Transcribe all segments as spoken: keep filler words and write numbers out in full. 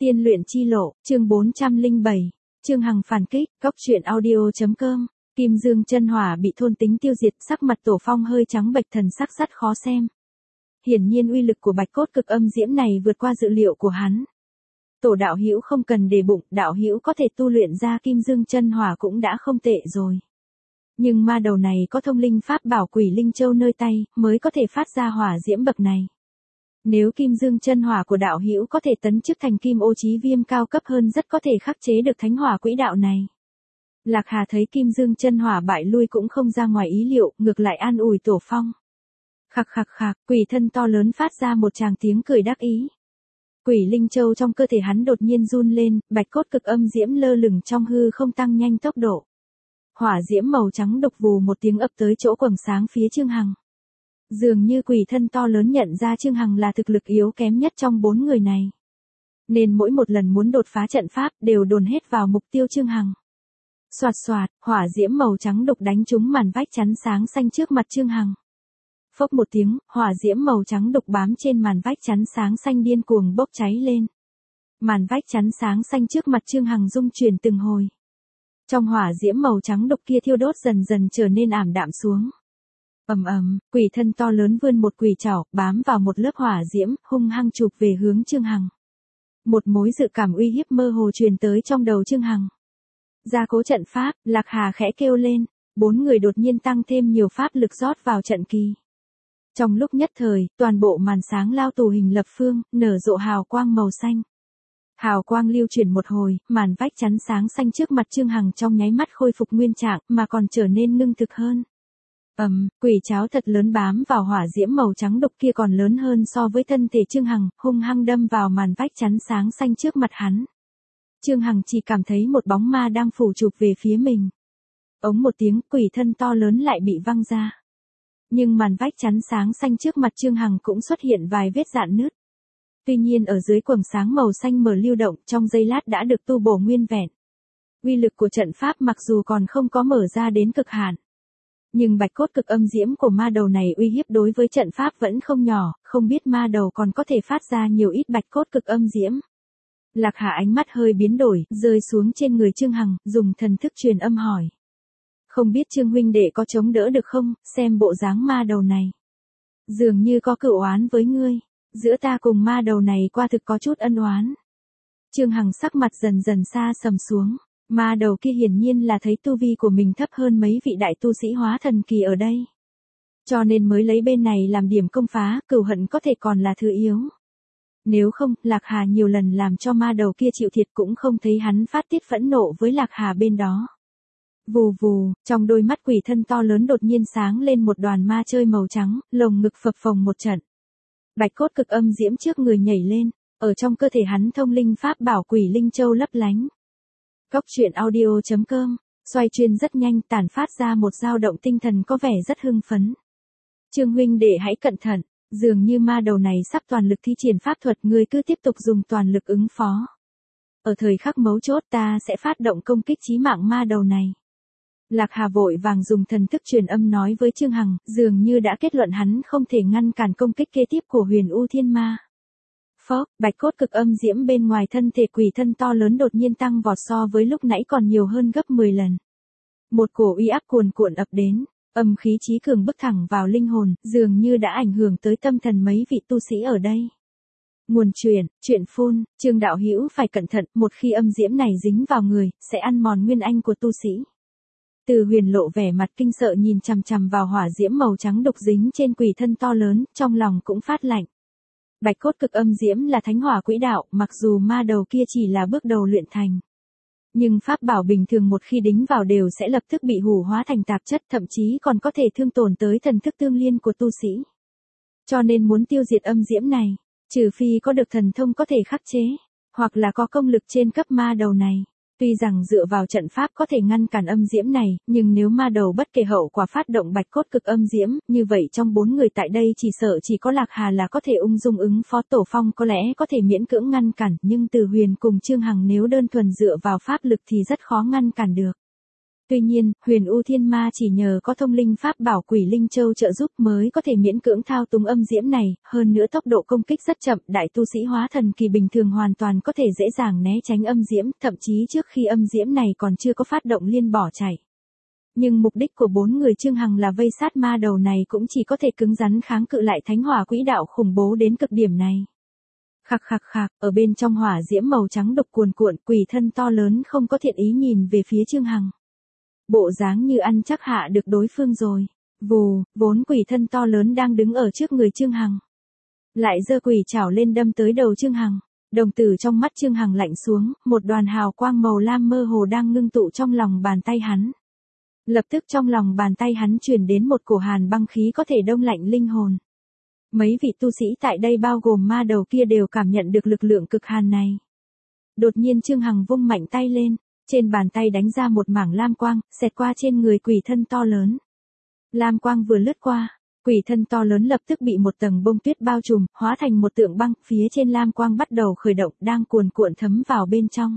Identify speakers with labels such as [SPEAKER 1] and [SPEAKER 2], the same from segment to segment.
[SPEAKER 1] Tiên luyện chi lộ, chương bốn trăm lẻ bảy, Chương Hằng phản kích, góc truyện audio.com, Kim Dương chân hỏa bị thôn tính tiêu diệt, sắc mặt Tổ Phong hơi trắng bệch, thần sắc rất khó xem. Hiển nhiên uy lực của bạch cốt cực âm diễm này vượt qua dự liệu của hắn. Tổ đạo hữu không cần để bụng, đạo hữu có thể tu luyện ra Kim Dương chân hỏa cũng đã không tệ rồi. Nhưng ma đầu này có thông linh pháp bảo Quỷ Linh Châu nơi tay, mới có thể phát ra hỏa diễm bậc này. Nếu Kim Dương chân hỏa của đạo hữu có thể tấn chức thành Kim Ô Chí Viêm cao cấp hơn, rất có thể khắc chế được thánh hỏa quỹ đạo này. Lạc Hà thấy Kim Dương chân hỏa bại lui cũng không ra ngoài ý liệu, ngược lại an ủi Tổ Phong. Khạc khạc khạc, quỷ thân to lớn phát ra một tràng tiếng cười đắc ý. Quỷ Linh Châu trong cơ thể hắn đột nhiên run lên, bạch cốt cực âm diễm lơ lửng trong hư không tăng nhanh tốc độ. Hỏa diễm màu trắng độc vù một tiếng ập tới chỗ quầng sáng phía Trương Hằng. Dường như quỷ thân to lớn nhận ra Trương Hằng là thực lực yếu kém nhất trong bốn người này. Nên mỗi một lần muốn đột phá trận pháp đều dồn hết vào mục tiêu Trương Hằng. Soạt soạt, hỏa diễm màu trắng độc đánh trúng màn vách chắn sáng xanh trước mặt Trương Hằng. Phốc một tiếng, hỏa diễm màu trắng độc bám trên màn vách chắn sáng xanh điên cuồng bốc cháy lên. Màn vách chắn sáng xanh trước mặt Trương Hằng rung chuyển từng hồi. Trong hỏa diễm màu trắng độc kia thiêu đốt dần dần trở nên ảm đạm xuống. Ầm ầm, quỷ thân to lớn vươn một quỷ trảo, bám vào một lớp hỏa diễm, hung hăng chụp về hướng Trương Hằng. Một mối dự cảm uy hiếp mơ hồ truyền tới trong đầu Trương Hằng. Gia cố trận pháp, Lạc Hà khẽ kêu lên, bốn người đột nhiên tăng thêm nhiều pháp lực rót vào trận kỳ. Trong lúc nhất thời, toàn bộ màn sáng lao tù hình lập phương, nở rộ hào quang màu xanh. Hào quang lưu chuyển một hồi, màn vách chắn sáng xanh trước mặt Trương Hằng trong nháy mắt khôi phục nguyên trạng, mà còn trở nên ngưng thực hơn. Ầm, um, quỷ cháo thật lớn bám vào hỏa diễm màu trắng độc kia còn lớn hơn so với thân thể Trương Hằng, hung hăng đâm vào màn vách chắn sáng xanh trước mặt hắn. Trương Hằng chỉ cảm thấy một bóng ma đang phủ chụp về phía mình. Ống một tiếng, quỷ thân to lớn lại bị văng ra. Nhưng màn vách chắn sáng xanh trước mặt Trương Hằng cũng xuất hiện vài vết rạn nứt. Tuy nhiên ở dưới quầng sáng màu xanh mờ lưu động, trong giây lát đã được tu bổ nguyên vẹn. Uy lực của trận pháp mặc dù còn không có mở ra đến cực hạn, nhưng bạch cốt cực âm diễm của ma đầu này uy hiếp đối với trận pháp vẫn không nhỏ, không biết ma đầu còn có thể phát ra nhiều ít bạch cốt cực âm diễm. Lạc Hà ánh mắt hơi biến đổi, rơi xuống trên người Trương Hằng, dùng thần thức truyền âm hỏi. Không biết Trương huynh đệ có chống đỡ được không, xem bộ dáng ma đầu này. Dường như có cựu oán với ngươi, giữa ta cùng ma đầu này qua thực có chút ân oán. Trương Hằng sắc mặt dần dần xa sầm xuống. Ma đầu kia hiển nhiên là thấy tu vi của mình thấp hơn mấy vị đại tu sĩ hóa thần kỳ ở đây. Cho nên mới lấy bên này làm điểm công phá, cừu hận có thể còn là thứ yếu. Nếu không, Lạc Hà nhiều lần làm cho ma đầu kia chịu thiệt cũng không thấy hắn phát tiết phẫn nộ với Lạc Hà bên đó. Vù vù, trong đôi mắt quỷ thân to lớn đột nhiên sáng lên một đoàn ma chơi màu trắng, lồng ngực phập phồng một trận. Bạch cốt cực âm diễm trước người nhảy lên, ở trong cơ thể hắn thông linh pháp bảo Quỷ Linh Châu lấp lánh. Góc truyện audio.com, xoay chuyên rất nhanh, tản phát ra một dao động tinh thần có vẻ rất hưng phấn. Trương huynh đệ hãy cẩn thận, dường như ma đầu này sắp toàn lực thi triển pháp thuật, ngươi cứ tiếp tục dùng toàn lực ứng phó. Ở thời khắc mấu chốt ta sẽ phát động công kích chí mạng ma đầu này. Lạc Hà vội vàng dùng thần thức truyền âm nói với Trương Hằng, dường như đã kết luận hắn không thể ngăn cản công kích kế tiếp của Huyền U Thiên Ma. Phốc, bạch cốt cực âm diễm bên ngoài thân thể quỷ thân to lớn đột nhiên tăng vọt, so với lúc nãy còn nhiều hơn gấp mười lần. Một cổ uy áp cuồn cuộn ập đến, âm khí chí cường bức thẳng vào linh hồn, dường như đã ảnh hưởng tới tâm thần mấy vị tu sĩ ở đây. Nguồn truyền, chuyện phun, Trương đạo hữu phải cẩn thận, một khi âm diễm này dính vào người, sẽ ăn mòn nguyên anh của tu sĩ. Từ Huyền lộ vẻ mặt kinh sợ nhìn chằm chằm vào hỏa diễm màu trắng độc dính trên quỷ thân to lớn, trong lòng cũng phát lạnh. Bạch cốt cực âm diễm là thánh hỏa quỹ đạo, mặc dù ma đầu kia chỉ là bước đầu luyện thành. Nhưng pháp bảo bình thường một khi đính vào đều sẽ lập tức bị hủ hóa thành tạp chất, thậm chí còn có thể thương tổn tới thần thức tương liên của tu sĩ. Cho nên muốn tiêu diệt âm diễm này, trừ phi có được thần thông có thể khắc chế, hoặc là có công lực trên cấp ma đầu này. Tuy rằng dựa vào trận pháp có thể ngăn cản âm diễm này, nhưng nếu ma đầu bất kể hậu quả phát động bạch cốt cực âm diễm, như vậy trong bốn người tại đây chỉ sợ chỉ có Lạc Hà là có thể ung dung ứng phó. Tổ Phong có lẽ có thể miễn cưỡng ngăn cản, nhưng Từ Huyền cùng Trương Hằng nếu đơn thuần dựa vào pháp lực thì rất khó ngăn cản được. Tuy nhiên, Huyền U Thiên Ma chỉ nhờ có thông linh pháp bảo Quỷ Linh Châu trợ giúp mới có thể miễn cưỡng thao túng âm diễm này, hơn nữa tốc độ công kích rất chậm, đại tu sĩ hóa thần kỳ bình thường hoàn toàn có thể dễ dàng né tránh âm diễm, thậm chí trước khi âm diễm này còn chưa có phát động liên bỏ chạy. Nhưng mục đích của bốn người Trương Hằng là vây sát ma đầu này cũng chỉ có thể cứng rắn kháng cự lại thánh hỏa quỹ đạo khủng bố đến cực điểm này. Khạc khạc khạc, ở bên trong hỏa diễm màu trắng độc cuồn cuộn, quỷ thân to lớn không có thiện ý nhìn về phía Trương Hằng. Bộ dáng như ăn chắc hạ được đối phương rồi. Vù, vốn quỷ thân to lớn đang đứng ở trước người Trương Hằng. Lại giơ quỷ chảo lên đâm tới đầu Trương Hằng. Đồng tử trong mắt Trương Hằng lạnh xuống, một đoàn hào quang màu lam mơ hồ đang ngưng tụ trong lòng bàn tay hắn. Lập tức trong lòng bàn tay hắn truyền đến một cổ hàn băng khí có thể đông lạnh linh hồn. Mấy vị tu sĩ tại đây bao gồm ma đầu kia đều cảm nhận được lực lượng cực hàn này. Đột nhiên Trương Hằng vung mạnh tay lên, trên bàn tay đánh ra một mảng lam quang, xẹt qua trên người quỷ thân to lớn. Lam quang vừa lướt qua, quỷ thân to lớn lập tức bị một tầng bông tuyết bao trùm, hóa thành một tượng băng, phía trên lam quang bắt đầu khởi động, đang cuồn cuộn thấm vào bên trong.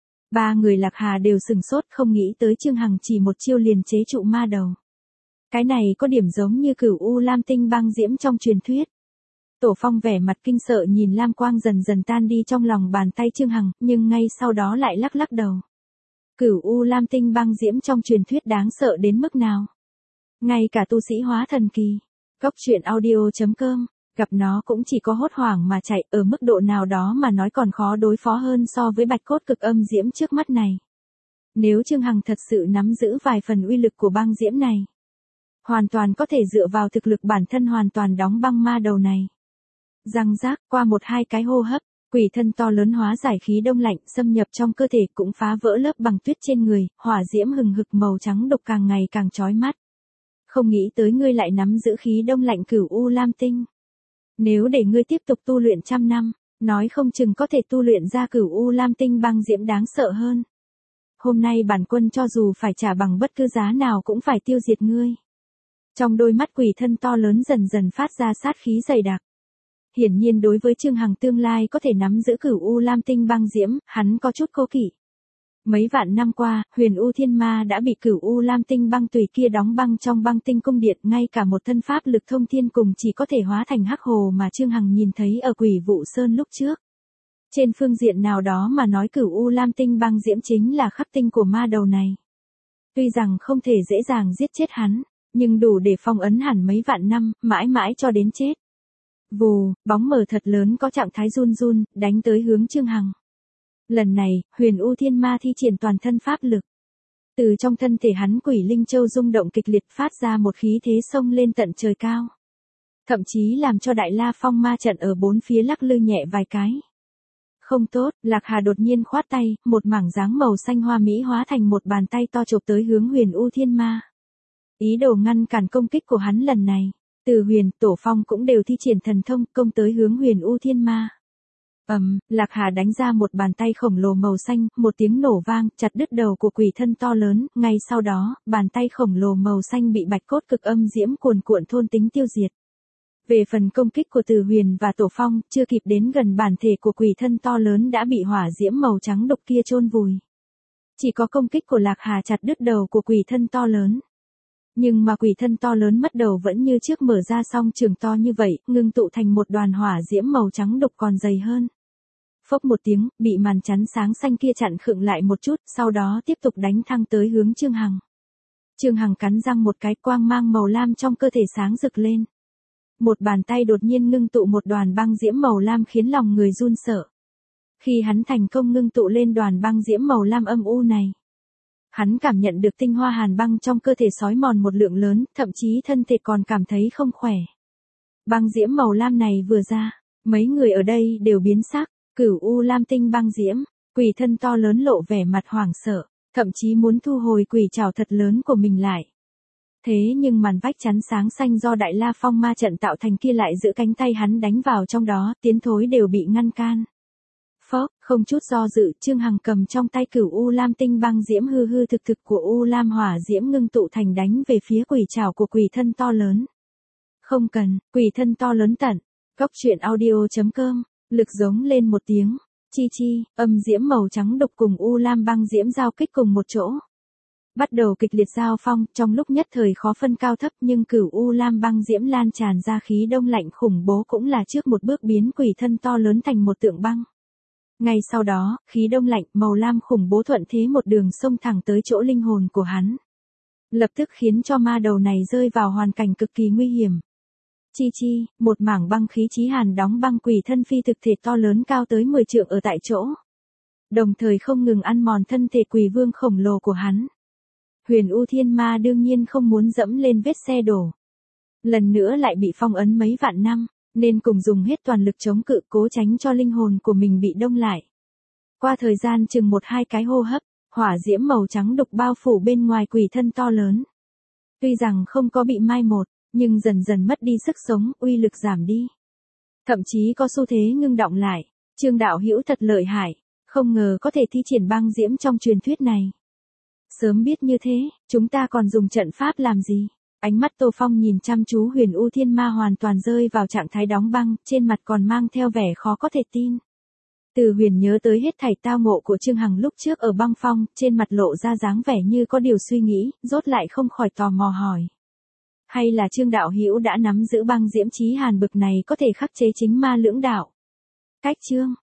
[SPEAKER 1] Ba người Lạc Hà đều sừng sốt, không nghĩ tới Trương Hằng chỉ một chiêu liền chế trụ ma đầu. Cái này có điểm giống như Cửu U Lam Tinh băng diễm trong truyền thuyết. Tổ Phong vẻ mặt kinh sợ nhìn lam quang dần dần tan đi trong lòng bàn tay Trương Hằng, nhưng ngay sau đó lại lắc lắc đầu. Cửu U Lam Tinh băng diễm trong truyền thuyết đáng sợ đến mức nào? Ngay cả tu sĩ hóa thần kỳ, Góc truyện audio chấm com, gặp nó cũng chỉ có hốt hoảng mà chạy, ở mức độ nào đó mà nói còn khó đối phó hơn so với bạch cốt cực âm diễm trước mắt này. Nếu Trương Hằng thật sự nắm giữ vài phần uy lực của băng diễm này, hoàn toàn có thể dựa vào thực lực bản thân hoàn toàn đóng băng ma đầu này. Răng rác, qua một hai cái hô hấp, quỷ thân to lớn hóa giải khí đông lạnh, xâm nhập trong cơ thể cũng phá vỡ lớp băng tuyết trên người, hỏa diễm hừng hực màu trắng độc càng ngày càng chói mắt. Không nghĩ tới ngươi lại nắm giữ khí đông lạnh Cửu U Lam Tinh. Nếu để ngươi tiếp tục tu luyện trăm năm, nói không chừng có thể tu luyện ra Cửu U Lam Tinh băng diễm đáng sợ hơn. Hôm nay bản quân cho dù phải trả bằng bất cứ giá nào cũng phải tiêu diệt ngươi. Trong đôi mắt quỷ thân to lớn dần dần phát ra sát khí dày đặc. Hiển nhiên đối với Trương Hằng tương lai có thể nắm giữ Cửu U Lam Tinh băng diễm, hắn có chút cố kỵ. Mấy vạn năm qua, Huyền U Thiên Ma đã bị Cửu U Lam Tinh băng tùy kia đóng băng trong băng tinh cung điện, ngay cả một thân pháp lực thông thiên cùng chỉ có thể hóa thành hắc hồ mà Trương Hằng nhìn thấy ở Quỷ Vụ Sơn lúc trước. Trên phương diện nào đó mà nói Cửu U Lam Tinh băng diễm chính là khắc tinh của ma đầu này. Tuy rằng không thể dễ dàng giết chết hắn, nhưng đủ để phong ấn hẳn mấy vạn năm, mãi mãi cho đến chết. Vù, bóng mờ thật lớn có trạng thái run run, đánh tới hướng Trương Hằng. Lần này, Huyền U Thiên Ma thi triển toàn thân pháp lực. Từ trong thân thể hắn Quỷ Linh Châu rung động kịch liệt phát ra một khí thế xông lên tận trời cao. Thậm chí làm cho Đại La Phong ma trận ở bốn phía lắc lư nhẹ vài cái. Không tốt, Lạc Hà đột nhiên khoát tay, một mảng dáng màu xanh hoa mỹ hóa thành một bàn tay to chụp tới hướng Huyền U Thiên Ma. Ý đồ ngăn cản công kích của hắn lần này. Từ Huyền, Tổ Phong cũng đều thi triển thần thông công tới hướng Huyền U Thiên Ma. Ầm, um, Lạc Hà đánh ra một bàn tay khổng lồ màu xanh, một tiếng nổ vang, chặt đứt đầu của quỷ thân to lớn, ngay sau đó, bàn tay khổng lồ màu xanh bị bạch cốt cực âm diễm cuồn cuộn thôn tính tiêu diệt. Về phần công kích của Từ Huyền và Tổ Phong, chưa kịp đến gần bản thể của quỷ thân to lớn đã bị hỏa diễm màu trắng độc kia chôn vùi. Chỉ có công kích của Lạc Hà chặt đứt đầu của quỷ thân to lớn. Nhưng mà quỷ thân to lớn mất đầu vẫn như trước mở ra song trường to như vậy, ngưng tụ thành một đoàn hỏa diễm màu trắng độc còn dày hơn. Phốc một tiếng, bị màn chắn sáng xanh kia chặn khựng lại một chút, sau đó tiếp tục đánh thăng tới hướng Trương Hằng. Trương Hằng cắn răng một cái, quang mang màu lam trong cơ thể sáng rực lên. Một bàn tay đột nhiên ngưng tụ một đoàn băng diễm màu lam khiến lòng người run sợ. Khi hắn thành công ngưng tụ lên đoàn băng diễm màu lam âm u này, hắn cảm nhận được tinh hoa hàn băng trong cơ thể xói mòn một lượng lớn, thậm chí thân thể còn cảm thấy không khỏe. Băng diễm màu lam này vừa ra, mấy người ở đây đều biến sắc. Cửu U Lam Tinh băng diễm, quỷ thân to lớn lộ vẻ mặt hoảng sợ, thậm chí muốn thu hồi quỷ trảo thật lớn của mình lại. Thế nhưng màn vách chắn sáng xanh do Đại La Phong ma trận tạo thành kia lại giữ cánh tay hắn đánh vào trong đó, tiến thối đều bị ngăn can. Phốc, không chút do dự, Trương Hằng cầm trong tay Cửu U Lam Tinh băng diễm hư hư thực thực của U Lam hỏa diễm ngưng tụ thành đánh về phía quỷ trảo của quỷ thân to lớn. Không cần, quỷ thân to lớn tận. Góc truyện audio chấm com. Lực giống lên một tiếng, chi chi, âm diễm màu trắng độc cùng U Lam băng diễm giao kích cùng một chỗ. Bắt đầu kịch liệt giao phong, trong lúc nhất thời khó phân cao thấp nhưng Cửu U Lam băng diễm lan tràn ra khí đông lạnh khủng bố cũng là trước một bước biến quỷ thân to lớn thành một tượng băng. Ngay sau đó, khí đông lạnh màu lam khủng bố thuận thế một đường xông thẳng tới chỗ linh hồn của hắn. Lập tức khiến cho ma đầu này rơi vào hoàn cảnh cực kỳ nguy hiểm. Chi chi, một mảng băng khí chí hàn đóng băng quỷ thân phi thực thể to lớn cao tới mười trượng ở tại chỗ. Đồng thời không ngừng ăn mòn thân thể quỷ vương khổng lồ của hắn. Huyền U Thiên Ma đương nhiên không muốn dẫm lên vết xe đổ. Lần nữa lại bị phong ấn mấy vạn năm, nên cùng dùng hết toàn lực chống cự cố tránh cho linh hồn của mình bị đông lại. Qua thời gian chừng một hai cái hô hấp, hỏa diễm màu trắng đục bao phủ bên ngoài quỷ thân to lớn. Tuy rằng không có bị mai một, nhưng dần dần mất đi sức sống, uy lực giảm đi. Thậm chí có xu thế ngưng động lại. Trương đạo hữu thật lợi hại, không ngờ có thể thi triển băng diễm trong truyền thuyết này. Sớm biết như thế, chúng ta còn dùng trận pháp làm gì? Ánh mắt Tô Phong nhìn chăm chú Huyền U Thiên Ma hoàn toàn rơi vào trạng thái đóng băng, trên mặt còn mang theo vẻ khó có thể tin. Từ Huyền nhớ tới hết thảy tao ngộ của Trương Hằng lúc trước ở băng phong, trên mặt lộ ra dáng vẻ như có điều suy nghĩ, rốt lại không khỏi tò mò hỏi. Hay là Trương đạo hữu đã nắm giữ băng diễm chí hàn bực này có thể khắc chế chính ma lưỡng đạo? Cách Trương,